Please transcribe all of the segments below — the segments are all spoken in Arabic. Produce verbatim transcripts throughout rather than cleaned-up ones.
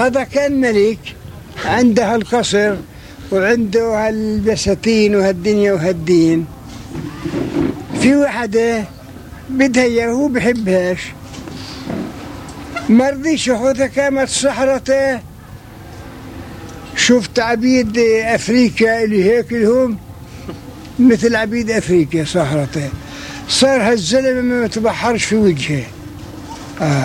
هذا كان ملك عنده القصر وعنده هالبساتين وهالدنيا وهالدين. في واحدة بدها اياه هو بحبهاش، مرضيش ياخذها، كانت صحرته. شفت عبيد افريقيا اللي هيك لهم مثل عبيد افريقيا صحرته، صار هالزلمه ما يتبحرش في وجهه. آه.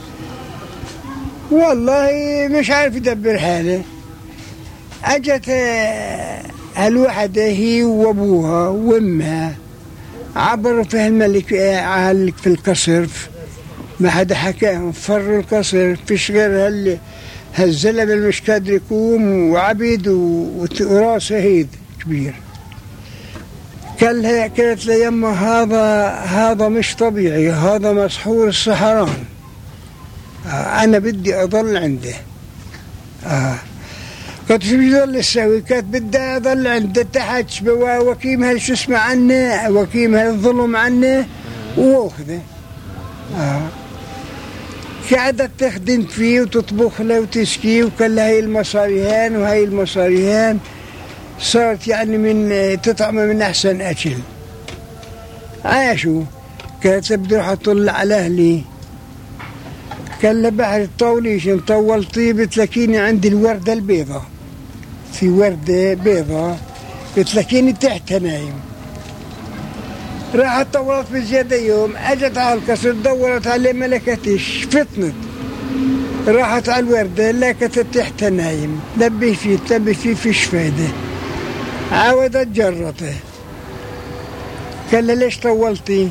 والله مش عارف يدبر حاله. اجت هالوحده هي وابوها وامها، عبروا في الملك في القصر، ما حدا حكاهم، فروا القصر، فيش غير هال هالزلمه اللي مش قادر يقوم وعبيد وراسه هيد كبير. قال لها قالت له يما هذا هذا مش طبيعي، هذا مسحور السحران. آه انا بدي اضل عنده. اه قلت شو بضل تسوي؟ كانت بدها اضل عنده تحت وكيم هال شو اسمه عنه، وكيم هالظلم عنه واخذه. اه قعدت تخدم فيه وتطبخ له وتسكيه، وكان لها هاي المصاريهان وهاي المصاريهان، صارت يعني من تطعمه من احسن اكل. عاشوا. كانت بدي اروح اطل على اهلي، قال له بحر الطوليش نطول طيب تلاقيني عندي الوردة البيضة، في وردة بيضة بتلاقيني تحت نايم. راحت طولت بزيادة يوم، اجت على القصر دورت عليه ما لقتش، فطنت راحت على الوردة لقت تحت نايم، لبي فيه تلبي فيه فيش فايدة. عاودت جرته، قال له ليش طولتي؟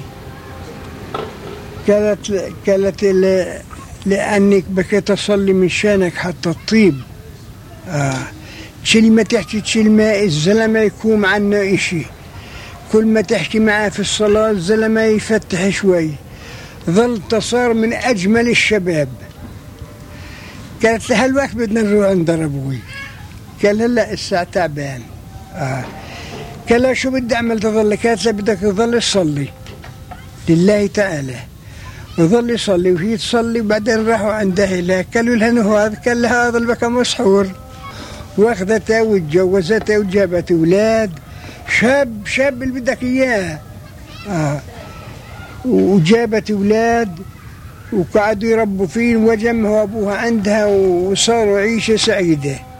قالت قالت لأنك بكيت أصلي من شانك حتى الطيب. آه. كل ما تحكي كلمة الزلمة يكون عنه إشي، كل ما تحكي معه في الصلاة الزلمة يفتح شوي، ظل تصار من أجمل الشباب. قالت له هالوقت بدنا نروح عند أبوي. قال له لا الساعة تعبان. آه. قال له شو بدي أعمل تظل؟ قالت له بدك تظل تصلي لله تعالى، وظل يصلي وهي تصلي. وبعدين راحوا عند أهلها قالوا لها انه هذا، قال لها هذا البكا مسحور، واخذته وتجوزته وجابت اولاد، شاب شاب اللي بدك اياه. آه. وجابت اولاد وقعدوا يربوا فيه، وجمعوا ابوها عندها وصاروا عيشه سعيده.